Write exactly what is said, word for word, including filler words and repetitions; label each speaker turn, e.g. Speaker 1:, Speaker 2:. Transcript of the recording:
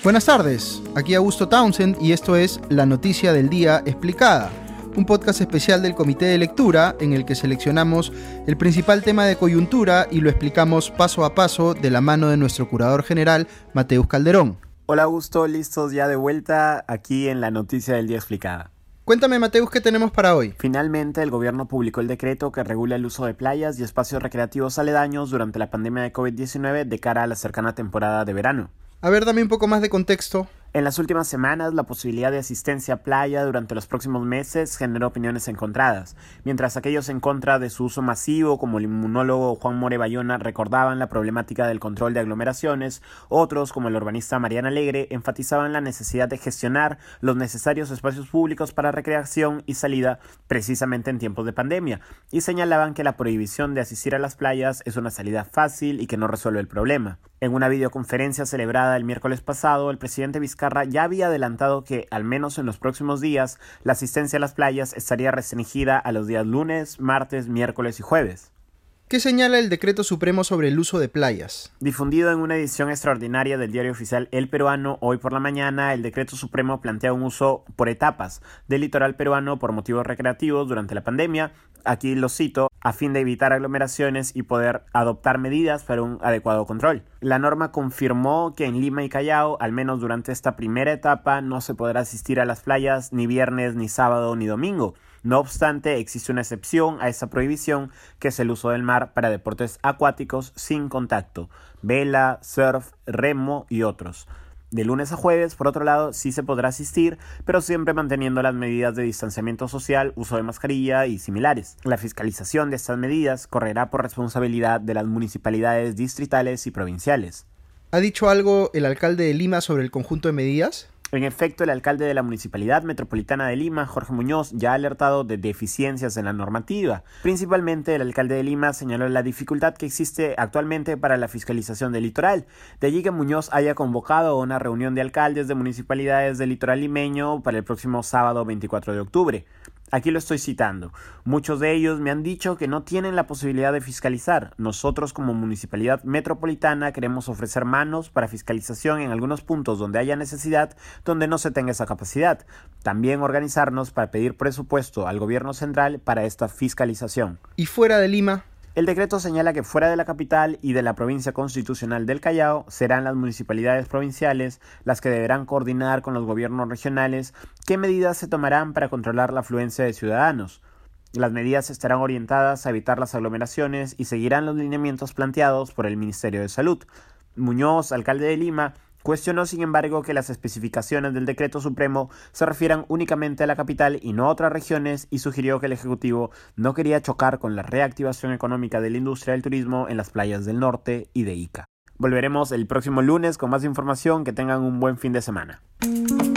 Speaker 1: Buenas tardes, aquí Augusto Townsend y esto es La Noticia del Día Explicada, un podcast especial del Comité de Lectura en el que seleccionamos el principal tema de coyuntura y lo explicamos paso a paso de la mano de nuestro curador general, Mateus Calderón.
Speaker 2: Hola Augusto, listos ya de vuelta aquí en La Noticia del Día Explicada.
Speaker 1: Cuéntame, Mateus, ¿qué tenemos para hoy?
Speaker 2: Finalmente, el gobierno publicó el decreto que regula el uso de playas y espacios recreativos aledaños durante la pandemia de covid diecinueve de cara a la cercana temporada de verano.
Speaker 1: A ver, dame un poco más de contexto.
Speaker 2: En las últimas semanas, la posibilidad de asistencia a playa durante los próximos meses generó opiniones encontradas. Mientras aquellos en contra de su uso masivo, como el inmunólogo Juan More Bayona, recordaban la problemática del control de aglomeraciones, otros, como el urbanista Mariana Alegre, enfatizaban la necesidad de gestionar los necesarios espacios públicos para recreación y salida precisamente en tiempos de pandemia, y señalaban que la prohibición de asistir a las playas es una salida fácil y que no resuelve el problema. En una videoconferencia celebrada el miércoles pasado, el presidente Vizcarra ya había adelantado que, al menos en los próximos días, la asistencia a las playas estaría restringida a los días lunes, martes, miércoles y jueves.
Speaker 1: ¿Qué señala el Decreto Supremo sobre el uso de playas?
Speaker 2: Difundido en una edición extraordinaria del diario oficial El Peruano, hoy por la mañana, el Decreto Supremo plantea un uso por etapas del litoral peruano por motivos recreativos durante la pandemia. Aquí lo cito, a fin de evitar aglomeraciones y poder adoptar medidas para un adecuado control. La norma confirmó que en Lima y Callao, al menos durante esta primera etapa, no se podrá asistir a las playas ni viernes, ni sábado, ni domingo. No obstante, existe una excepción a esa prohibición, que es el uso del mar para deportes acuáticos sin contacto, vela, surf, remo y otros. De lunes a jueves, por otro lado, sí se podrá asistir, pero siempre manteniendo las medidas de distanciamiento social, uso de mascarilla y similares. La fiscalización de estas medidas correrá por responsabilidad de las municipalidades distritales y provinciales.
Speaker 1: ¿Ha dicho algo el alcalde de Lima sobre el conjunto de medidas?
Speaker 2: En efecto, el alcalde de la Municipalidad Metropolitana de Lima, Jorge Muñoz, ya ha alertado de deficiencias en la normativa. Principalmente, el alcalde de Lima señaló la dificultad que existe actualmente para la fiscalización del litoral. De allí que Muñoz haya convocado una reunión de alcaldes de municipalidades del litoral limeño para el próximo sábado veinticuatro de octubre. Aquí lo estoy citando. Muchos de ellos me han dicho que no tienen la posibilidad de fiscalizar. Nosotros, como Municipalidad Metropolitana, queremos ofrecer manos para fiscalización en algunos puntos donde haya necesidad, donde no se tenga esa capacidad. También organizarnos para pedir presupuesto al gobierno central para esta fiscalización.
Speaker 1: ¿Y fuera de Lima?
Speaker 2: El decreto señala que fuera de la capital y de la provincia constitucional del Callao serán las municipalidades provinciales las que deberán coordinar con los gobiernos regionales qué medidas se tomarán para controlar la afluencia de ciudadanos. Las medidas estarán orientadas a evitar las aglomeraciones y seguirán los lineamientos planteados por el Ministerio de Salud. Muñoz, alcalde de Lima, cuestionó, sin embargo, que las especificaciones del Decreto Supremo se refieran únicamente a la capital y no a otras regiones, y sugirió que el Ejecutivo no quería chocar con la reactivación económica de la industria del turismo en las playas del norte y de Ica. Volveremos el próximo lunes con más información. Que tengan un buen fin de semana.